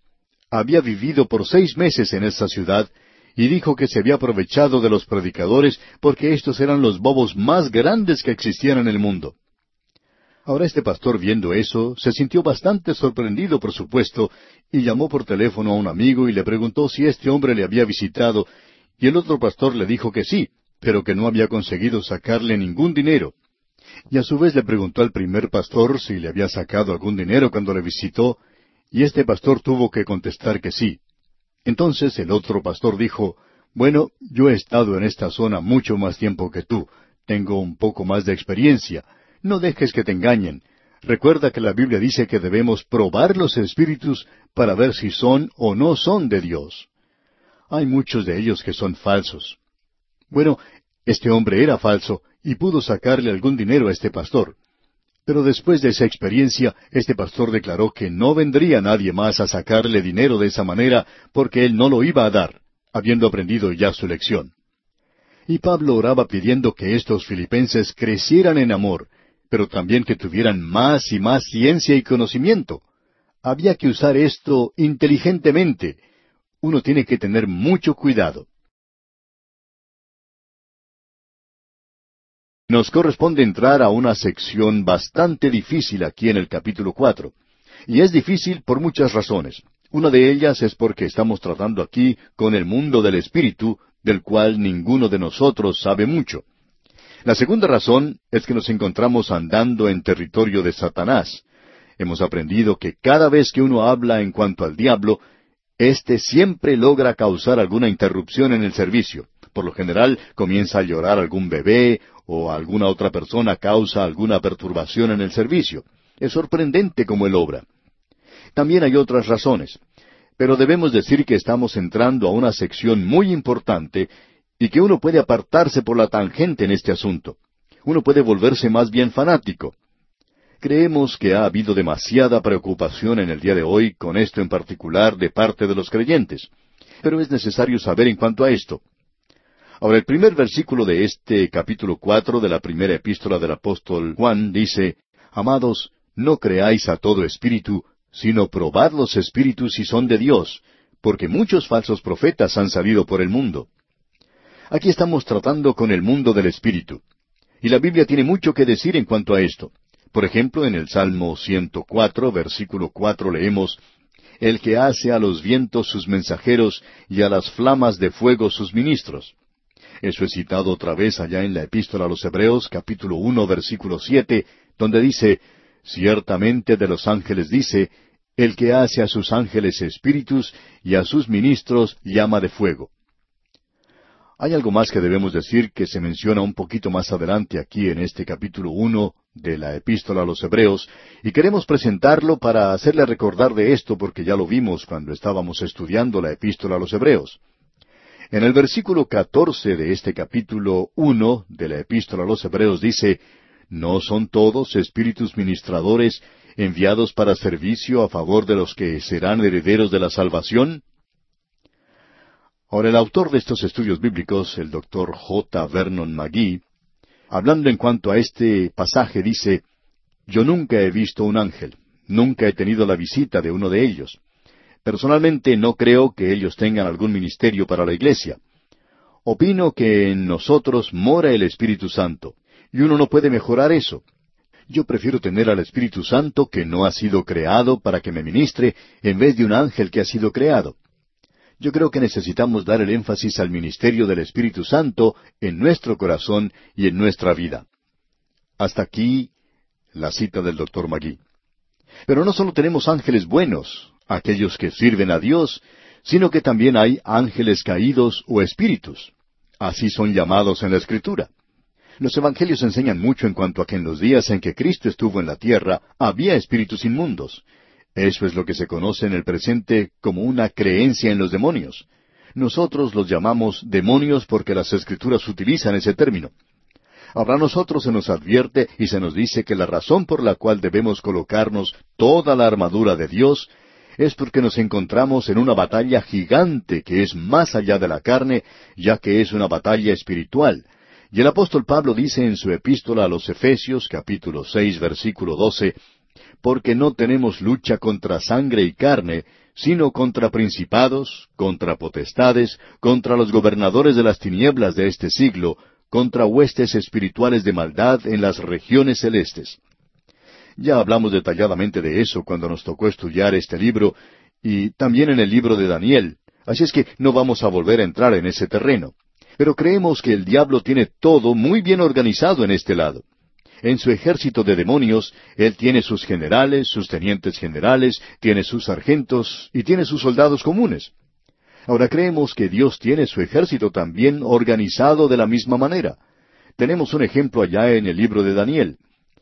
había vivido por seis meses en esa ciudad, y dijo que se había aprovechado de los predicadores porque estos eran los bobos más grandes que existían en el mundo. Ahora este pastor, viendo eso, se sintió bastante sorprendido, por supuesto, y llamó por teléfono a un amigo y le preguntó si este hombre le había visitado, y el otro pastor le dijo que sí, pero que no había conseguido sacarle ningún dinero. Y a su vez le preguntó al primer pastor si le había sacado algún dinero cuando le visitó, y este pastor tuvo que contestar que sí. Entonces el otro pastor dijo, «Bueno, yo he estado en esta zona mucho más tiempo que tú, tengo un poco más de experiencia. No dejes que te engañen. Recuerda que la Biblia dice que debemos probar los espíritus para ver si son o no son de Dios. Hay muchos de ellos que son falsos». Bueno, este hombre era falso y pudo sacarle algún dinero a este pastor. Pero después de esa experiencia, este pastor declaró que no vendría nadie más a sacarle dinero de esa manera porque él no lo iba a dar, habiendo aprendido ya su lección. Y Pablo oraba pidiendo que estos filipenses crecieran en amor, pero también que tuvieran más y más ciencia y conocimiento. Había que usar esto inteligentemente. Uno tiene que tener mucho cuidado. Nos corresponde entrar a una sección bastante difícil aquí en el capítulo cuatro. Y es difícil por muchas razones. Una de ellas es porque estamos tratando aquí con el mundo del espíritu, del cual ninguno de nosotros sabe mucho. La segunda razón es que nos encontramos andando en territorio de Satanás. Hemos aprendido que cada vez que uno habla en cuanto al diablo, éste siempre logra causar alguna interrupción en el servicio. Por lo general comienza a llorar algún bebé o alguna otra persona causa alguna perturbación en el servicio. Es sorprendente cómo él obra. También hay otras razones, pero debemos decir que estamos entrando a una sección muy importante y que uno puede apartarse por la tangente en este asunto. Uno puede volverse más bien fanático. Creemos que ha habido demasiada preocupación en el día de hoy con esto en particular de parte de los creyentes, pero es necesario saber en cuanto a esto. Ahora, el primer versículo de este capítulo cuatro de la primera epístola del apóstol Juan dice, «Amados, no creáis a todo espíritu, sino probad los espíritus si son de Dios, porque muchos falsos profetas han salido por el mundo». Aquí estamos tratando con el mundo del espíritu. Y la Biblia tiene mucho que decir en cuanto a esto. Por ejemplo, en el Salmo ciento cuatro, versículo cuatro leemos, «El que hace a los vientos sus mensajeros y a las flamas de fuego sus ministros». Eso es citado otra vez allá en la Epístola a los Hebreos, capítulo uno, versículo siete, donde dice, «Ciertamente de los ángeles dice, el que hace a sus ángeles espíritus y a sus ministros llama de fuego». Hay algo más que debemos decir que se menciona un poquito más adelante aquí en este capítulo uno de la Epístola a los Hebreos, y queremos presentarlo para hacerle recordar de esto porque ya lo vimos cuando estábamos estudiando la Epístola a los Hebreos. En el versículo catorce de este capítulo uno de la Epístola a los Hebreos dice, «¿No son todos espíritus ministradores enviados para servicio a favor de los que serán herederos de la salvación?» Ahora, el autor de estos estudios bíblicos, el doctor J. Vernon McGee, hablando en cuanto a este pasaje, dice, «Yo nunca he visto un ángel, nunca he tenido la visita de uno de ellos. Personalmente no creo que ellos tengan algún ministerio para la iglesia. Opino que en nosotros mora el Espíritu Santo, y uno no puede mejorar eso. Yo prefiero tener al Espíritu Santo que no ha sido creado para que me ministre, en vez de un ángel que ha sido creado. Yo creo que necesitamos dar el énfasis al ministerio del Espíritu Santo en nuestro corazón y en nuestra vida». Hasta aquí la cita del doctor McGee. Pero no solo tenemos ángeles buenos, aquellos que sirven a Dios, sino que también hay ángeles caídos o espíritus. Así son llamados en la Escritura. Los evangelios enseñan mucho en cuanto a que en los días en que Cristo estuvo en la tierra había espíritus inmundos. Eso es lo que se conoce en el presente como una creencia en los demonios. Nosotros los llamamos demonios porque las Escrituras utilizan ese término. Ahora a nosotros se nos advierte y se nos dice que la razón por la cual debemos colocarnos toda la armadura de Dios es porque nos encontramos en una batalla gigante que es más allá de la carne, ya que es una batalla espiritual. Y el apóstol Pablo dice en su epístola a los Efesios, capítulo seis, versículo doce, porque no tenemos lucha contra sangre y carne, sino contra principados, contra potestades, contra los gobernadores de las tinieblas de este siglo, contra huestes espirituales de maldad en las regiones celestes. Ya hablamos detalladamente de eso cuando nos tocó estudiar este libro, y también en el libro de Daniel, así es que no vamos a volver a entrar en ese terreno. Pero creemos que el diablo tiene todo muy bien organizado en este lado. En su ejército de demonios, él tiene sus generales, sus tenientes generales, tiene sus sargentos y tiene sus soldados comunes. Ahora creemos que Dios tiene su ejército también organizado de la misma manera. Tenemos un ejemplo allá en el libro de Daniel.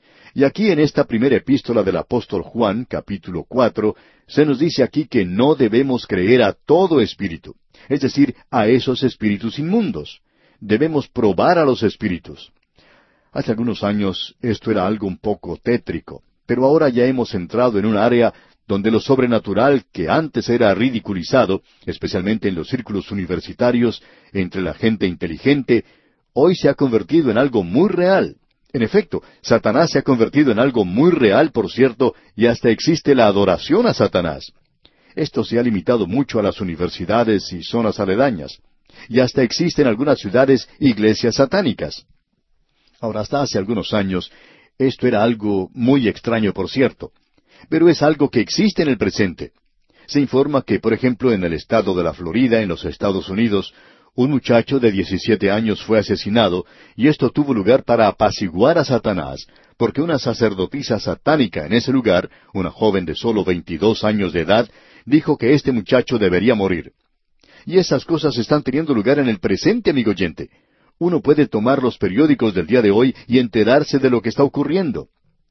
Y aquí en esta primera epístola del apóstol Juan, capítulo cuatro, se nos dice aquí que no debemos creer a todo espíritu, es decir, a esos espíritus inmundos. Debemos probar a los espíritus. Hace algunos años esto era algo un poco tétrico, pero ahora ya hemos entrado en un área donde lo sobrenatural que antes era ridiculizado, especialmente en los círculos universitarios, entre la gente inteligente, hoy se ha convertido en algo muy real. En efecto, Satanás se ha convertido en algo muy real, por cierto, y hasta existe la adoración a Satanás. Esto se ha limitado mucho a las universidades y zonas aledañas, y hasta existen en algunas ciudades iglesias satánicas. Ahora, hasta hace algunos años, esto era algo muy extraño, por cierto, pero es algo que existe en el presente. Se informa que, por ejemplo, en el estado de la Florida, en los Estados Unidos, un muchacho de diecisiete años fue asesinado, y esto tuvo lugar para apaciguar a Satanás, porque una sacerdotisa satánica en ese lugar, una joven de solo veintidós años de edad, dijo que este muchacho debería morir. Y esas cosas están teniendo lugar en el presente, amigo oyente. Uno puede tomar los periódicos del día de hoy y enterarse de lo que está ocurriendo.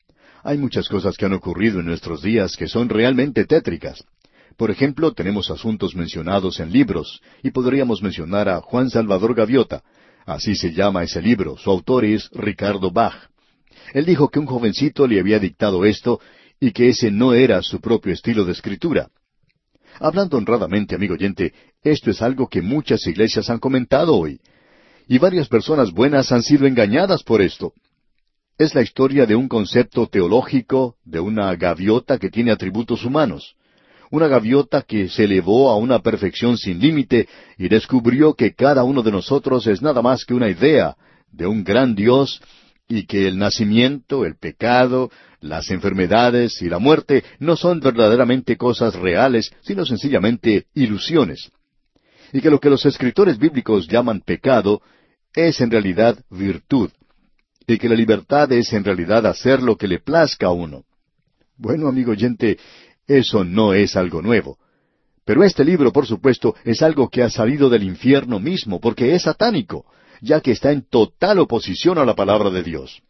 Hay muchas cosas que han ocurrido en nuestros días que son realmente tétricas. Por ejemplo, tenemos asuntos mencionados en libros, y podríamos mencionar a Juan Salvador Gaviota. Así se llama ese libro. Su autor es Ricardo Bach. Él dijo que un jovencito le había dictado esto, y que ese no era su propio estilo de escritura. Hablando honradamente, amigo oyente, esto es algo que muchas iglesias han comentado hoy. Y varias personas buenas han sido engañadas por esto. Es la historia de un concepto teológico, de una gaviota que tiene atributos humanos. Una gaviota que se elevó a una perfección sin límite y descubrió que cada uno de nosotros es nada más que una idea de un gran Dios, y que el nacimiento, el pecado, las enfermedades y la muerte no son verdaderamente cosas reales, sino sencillamente ilusiones. Y que lo que los escritores bíblicos llaman pecado es en realidad virtud, y que la libertad es en realidad hacer lo que le plazca a uno. Bueno, amigo oyente, eso no es algo nuevo. Pero este libro, por supuesto, es algo que ha salido del infierno mismo, porque es satánico, ya que está en total oposición a la palabra de Dios.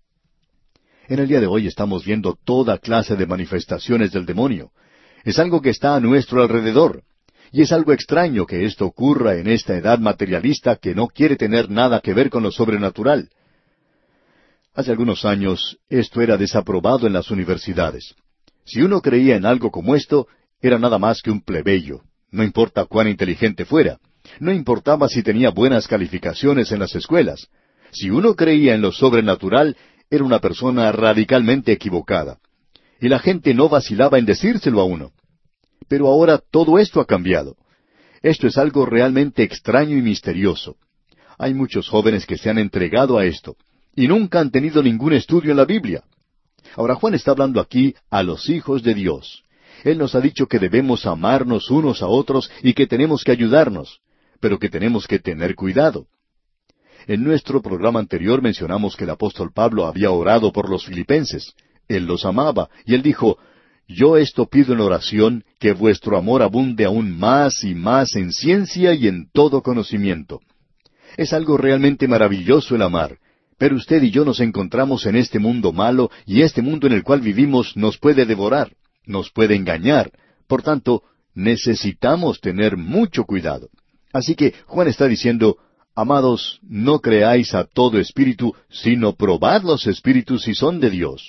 En el día de hoy estamos viendo toda clase de manifestaciones del demonio. Es algo que está a nuestro alrededor. Y es algo extraño que esto ocurra en esta edad materialista que no quiere tener nada que ver con lo sobrenatural. Hace algunos años esto era desaprobado en las universidades. Si uno creía en algo como esto, era nada más que un plebeyo, no importa cuán inteligente fuera. No importaba si tenía buenas calificaciones en las escuelas. Si uno creía en lo sobrenatural, era una persona radicalmente equivocada. Y la gente no vacilaba en decírselo a uno. Pero ahora todo esto ha cambiado. Esto es algo realmente extraño y misterioso. Hay muchos jóvenes que se han entregado a esto, y nunca han tenido ningún estudio en la Biblia. Ahora Juan está hablando aquí a los hijos de Dios. Él nos ha dicho que debemos amarnos unos a otros y que tenemos que ayudarnos, pero que tenemos que tener cuidado. En nuestro programa anterior mencionamos que el apóstol Pablo había orado por los filipenses. Él los amaba, y él dijo, «Yo esto pido en oración, que vuestro amor abunde aún más y más en ciencia y en todo conocimiento». Es algo realmente maravilloso el amar. Pero usted y yo nos encontramos en este mundo malo, y este mundo en el cual vivimos nos puede devorar, nos puede engañar. Por tanto, necesitamos tener mucho cuidado. Así que Juan está diciendo, amados, no creáis a todo espíritu, sino probad los espíritus si son de Dios.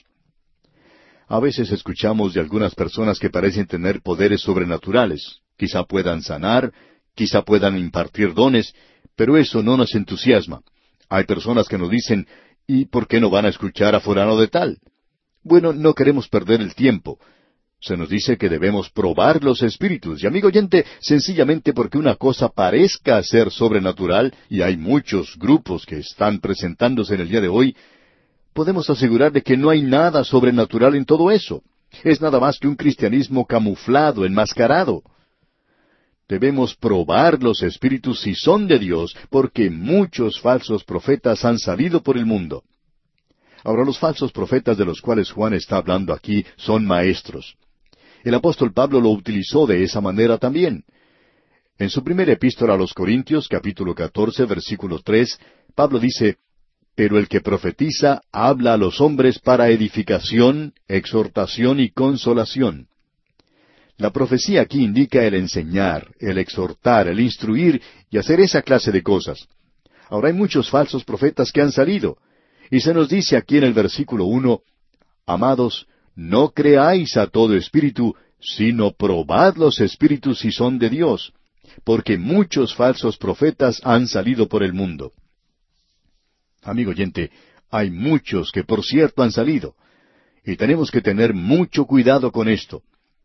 A veces escuchamos de algunas personas que parecen tener poderes sobrenaturales. Quizá puedan sanar, quizá puedan impartir dones, pero eso no nos entusiasma. Hay personas que nos dicen, ¿y por qué no van a escuchar a fulano de tal? Bueno, no queremos perder el tiempo. Se nos dice que debemos probar los espíritus. Y amigo oyente, sencillamente porque una cosa parezca ser sobrenatural, y hay muchos grupos que están presentándose en el día de hoy, podemos asegurar de que no hay nada sobrenatural en todo eso. Es nada más que un cristianismo camuflado, enmascarado. Debemos probar los espíritus si son de Dios, porque muchos falsos profetas han salido por el mundo. Ahora, los falsos profetas de los cuales Juan está hablando aquí son maestros. El apóstol Pablo lo utilizó de esa manera también. En su primera epístola a los Corintios, capítulo catorce, versículo tres, Pablo dice, «Pero el que profetiza habla a los hombres para edificación, exhortación y consolación». La profecía aquí indica el enseñar, el exhortar, el instruir y hacer esa clase de cosas. Ahora hay muchos falsos profetas que han salido, y se nos dice aquí en el versículo uno, «Amados, no creáis a todo espíritu, sino probad los espíritus si son de Dios, porque muchos falsos profetas han salido por el mundo». Amigo oyente, hay muchos que por cierto han salido, y tenemos que tener mucho cuidado con esto.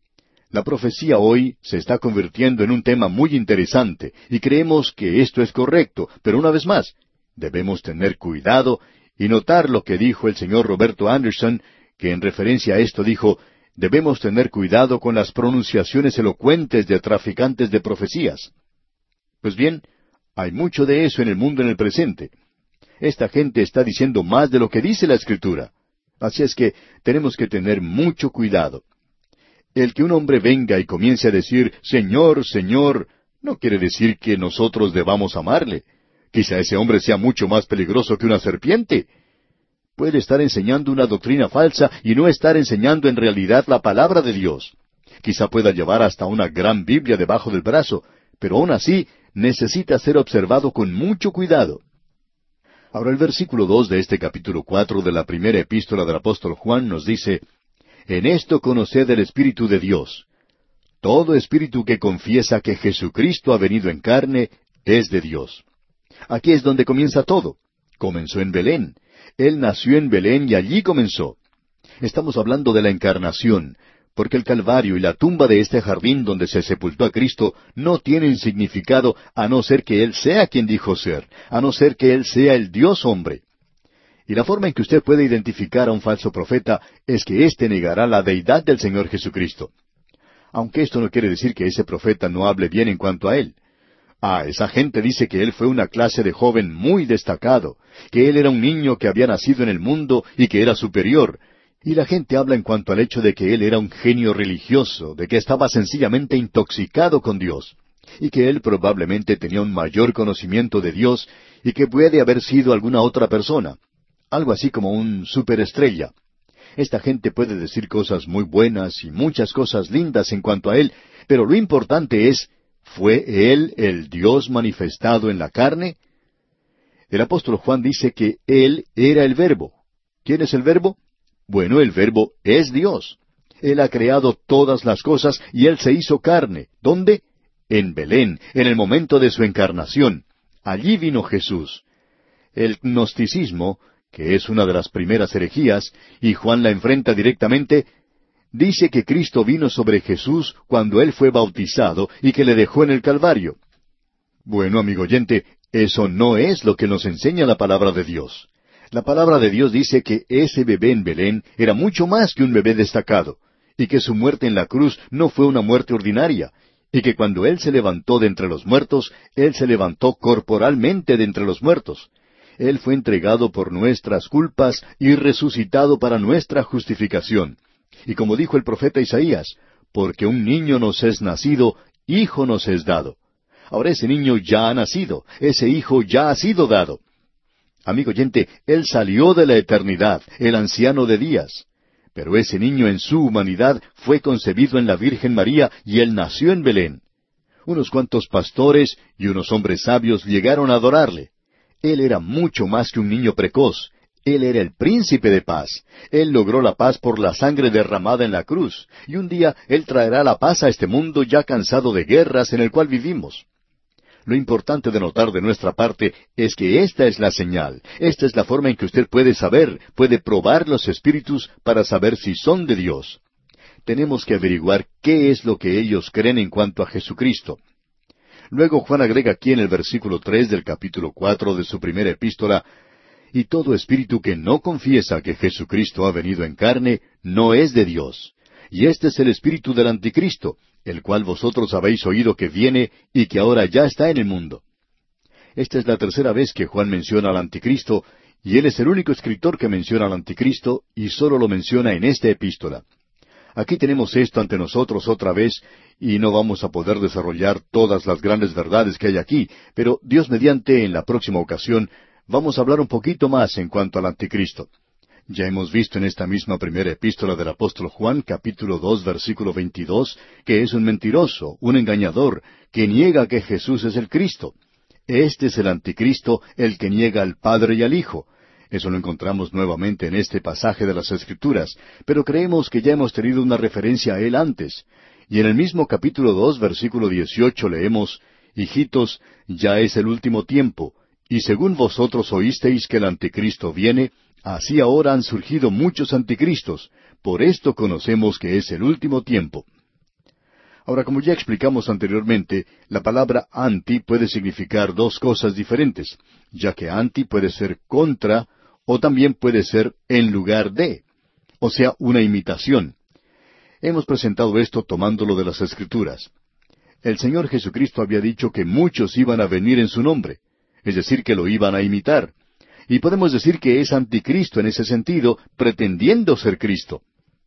La profecía hoy se está convirtiendo en un tema muy interesante, y creemos que esto es correcto, pero una vez más, debemos tener cuidado y notar lo que dijo el señor Roberto Anderson, que en referencia a esto dijo, debemos tener cuidado con las pronunciaciones elocuentes de traficantes de profecías. Pues bien, hay mucho de eso en el mundo en el presente. Esta gente está diciendo más de lo que dice la Escritura. Así es que tenemos que tener mucho cuidado. El que un hombre venga y comience a decir, Señor, Señor, no quiere decir que nosotros debamos amarle. Quizá ese hombre sea mucho más peligroso que una serpiente. Puede estar enseñando una doctrina falsa y no estar enseñando en realidad la palabra de Dios. Quizá pueda llevar hasta una gran Biblia debajo del brazo, pero aún así necesita ser observado con mucho cuidado. Ahora el versículo dos de este capítulo cuatro de la primera epístola del apóstol Juan nos dice, «En esto conoced el Espíritu de Dios. Todo espíritu que confiesa que Jesucristo ha venido en carne es de Dios». Aquí es donde comienza todo. Comenzó en Belén. Él nació en Belén y allí comenzó. Estamos hablando de la encarnación, porque el Calvario y la tumba de este jardín donde se sepultó a Cristo no tienen significado a no ser que Él sea quien dijo ser, a no ser que Él sea el Dios hombre. Y la forma en que usted puede identificar a un falso profeta es que éste negará la deidad del Señor Jesucristo. Aunque esto no quiere decir que ese profeta no hable bien en cuanto a Él. Ah, esa gente dice que él fue una clase de joven muy destacado, que él era un niño que había nacido en el mundo y que era superior. Y la gente habla en cuanto al hecho de que él era un genio religioso, de que estaba sencillamente intoxicado con Dios, y que él probablemente tenía un mayor conocimiento de Dios y que puede haber sido alguna otra persona, algo así como un superestrella. Esta gente puede decir cosas muy buenas y muchas cosas lindas en cuanto a él, pero lo importante es, ¿fue Él el Dios manifestado en la carne? El apóstol Juan dice que Él era el Verbo. ¿Quién es el Verbo? Bueno, el Verbo es Dios. Él ha creado todas las cosas y Él se hizo carne. ¿Dónde? En Belén, en el momento de su encarnación. Allí vino Jesús. El gnosticismo, que es una de las primeras herejías, y Juan la enfrenta directamente, dice que Cristo vino sobre Jesús cuando Él fue bautizado y que le dejó en el Calvario. Bueno, amigo oyente, eso no es lo que nos enseña la palabra de Dios. La palabra de Dios dice que ese bebé en Belén era mucho más que un bebé destacado, y que su muerte en la cruz no fue una muerte ordinaria, y que cuando Él se levantó de entre los muertos, Él se levantó corporalmente de entre los muertos. Él fue entregado por nuestras culpas y resucitado para nuestra justificación. Y como dijo el profeta Isaías, porque un niño nos es nacido, hijo nos es dado. Ahora ese niño ya ha nacido, ese hijo ya ha sido dado. Amigo oyente, Él salió de la eternidad, el anciano de días. Pero ese niño en su humanidad fue concebido en la Virgen María y Él nació en Belén. Unos cuantos pastores y unos hombres sabios llegaron a adorarle. Él era mucho más que un niño precoz. Él era el príncipe de paz. Él logró la paz por la sangre derramada en la cruz. Y un día Él traerá la paz a este mundo ya cansado de guerras en el cual vivimos. Lo importante de notar de nuestra parte es que esta es la señal, esta es la forma en que usted puede saber, puede probar los espíritus para saber si son de Dios. Tenemos que averiguar qué es lo que ellos creen en cuanto a Jesucristo. Luego Juan agrega aquí en el versículo tres del capítulo cuatro de su primera epístola, y todo espíritu que no confiesa que Jesucristo ha venido en carne, no es de Dios. Y este es el espíritu del anticristo, el cual vosotros habéis oído que viene y que ahora ya está en el mundo. Esta es la tercera vez que Juan menciona al anticristo, y él es el único escritor que menciona al anticristo, y solo lo menciona en esta epístola. Aquí tenemos esto ante nosotros otra vez, y no vamos a poder desarrollar todas las grandes verdades que hay aquí, pero Dios mediante, en la próxima ocasión, vamos a hablar un poquito más en cuanto al anticristo. Ya hemos visto en esta misma primera epístola del apóstol Juan, capítulo dos, versículo veintidós, que es un mentiroso, un engañador, que niega que Jesús es el Cristo. Este es el anticristo, el que niega al Padre y al Hijo. Eso lo encontramos nuevamente en este pasaje de las Escrituras, pero creemos que ya hemos tenido una referencia a él antes. Y en el mismo capítulo dos, versículo dieciocho leemos, Hijitos, ya es el último tiempo, y según vosotros oísteis que el anticristo viene, así ahora han surgido muchos anticristos. Por esto conocemos que es el último tiempo. Ahora, como ya explicamos anteriormente, la palabra anti puede significar dos cosas diferentes, ya que anti puede ser contra o también puede ser en lugar de, o sea, una imitación. Hemos presentado esto tomándolo de las Escrituras. El Señor Jesucristo había dicho que muchos iban a venir en su nombre, es decir, que lo iban a imitar. Y podemos decir que es anticristo en ese sentido, pretendiendo ser Cristo.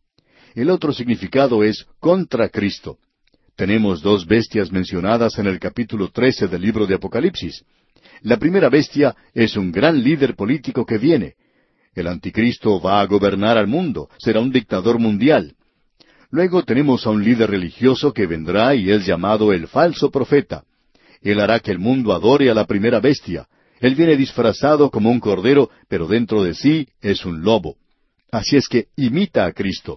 El otro significado es contra Cristo. Tenemos dos bestias mencionadas en el capítulo trece del libro de Apocalipsis. La primera bestia es un gran líder político que viene. El anticristo va a gobernar al mundo, será un dictador mundial. Luego tenemos a un líder religioso que vendrá y es llamado el falso profeta. Él hará que el mundo adore a la primera bestia. Él viene disfrazado como un cordero, pero dentro de sí es un lobo. Así es que imita a Cristo.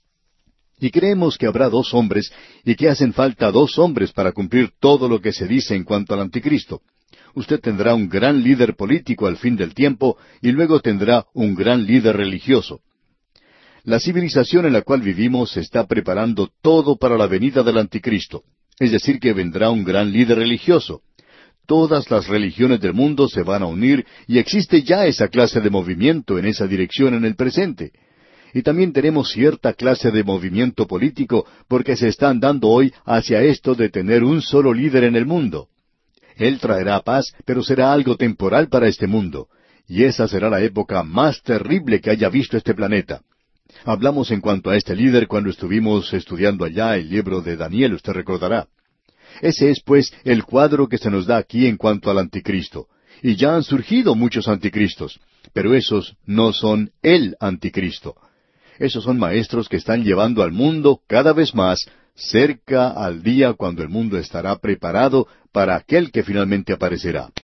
Y creemos que habrá dos hombres, y que hacen falta dos hombres para cumplir todo lo que se dice en cuanto al anticristo. Usted tendrá un gran líder político al fin del tiempo, y luego tendrá un gran líder religioso. La civilización en la cual vivimos está preparando todo para la venida del anticristo, es decir, que vendrá un gran líder religioso. Todas las religiones del mundo se van a unir, y existe ya esa clase de movimiento en esa dirección en el presente. Y también tenemos cierta clase de movimiento político, porque se están dando hoy hacia esto de tener un solo líder en el mundo. Él traerá paz, pero será algo temporal para este mundo, y esa será la época más terrible que haya visto este planeta. Hablamos en cuanto a este líder cuando estuvimos estudiando allá el libro de Daniel, usted recordará. Ese es, pues, el cuadro que se nos da aquí en cuanto al anticristo. Y ya han surgido muchos anticristos, pero esos no son el anticristo. Esos son maestros que están llevando al mundo cada vez más cerca al día cuando el mundo estará preparado para aquel que finalmente aparecerá.